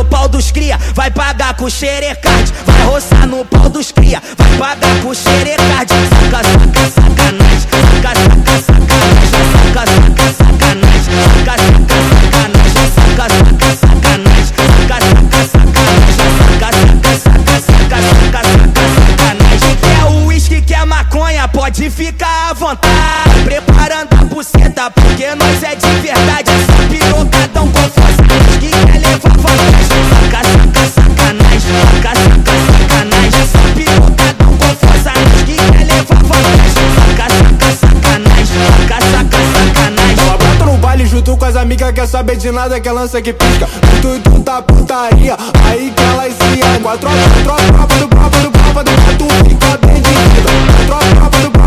no pau dos cria, vai pagar com xerecard. Vai roçar no pau dos cria, vai pagar com xerecard. Saca, saca, sacanagem, saca, saca, sacanagem, saca, saca, sacanagem, saca, saca, sacanagem, saca, saca, sacanagem, saca, saca, sacanagem, saca, saca, saca, saca, saca, saca, sacanagem. Quer o uísque, quer maconha, pode ficar à vontade. Preparando a buceta, porque nós é de verdade. Essa pirocadão com força, que quer levar vantagem. Saca, saca, sacanagem, saca, saca, sacanagem. Essa pirocadão com força, que quer levar vantagem. Saca, saca, sacanagem, saca, saca, sacanagem. Ela brota no baile junto com as amigas, quer saber de nada, quer lança que pisca. Tu tá putaria, aí que ela ensina. Com a tropa do gato fica bem de vida. Tropa do